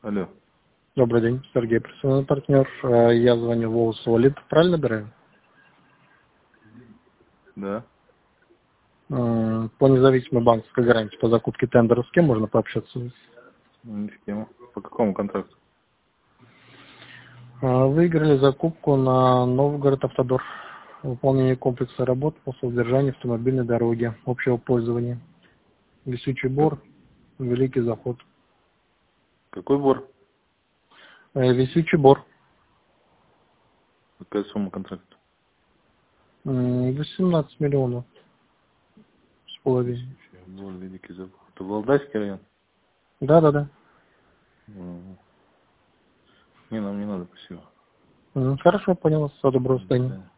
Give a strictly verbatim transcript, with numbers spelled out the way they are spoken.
Алло. Добрый день, Сергей, персональный партнер. Э, Я звоню в Волос Валид. Правильно набираю? Да. М, По независимой банковской гарантии по закупке тендера с кем можно пообщаться? Ни с кем. По какому контракту? Э, Выиграли закупку на Новгород Автодор. Выполнение комплекса работ по содержанию автомобильной дороги общего пользования. Висючий Как- бор, Великий заход. Какой бор? Э, Висючий бор. Какая сумма контракта? М, восемнадцать миллионов с половиной. Бор, Великий Завод. Это Валдайский район? Да-да-да. М. Не, нам не надо, спасибо. М, Хорошо, понял. Всего доброго, До состояния. свидания.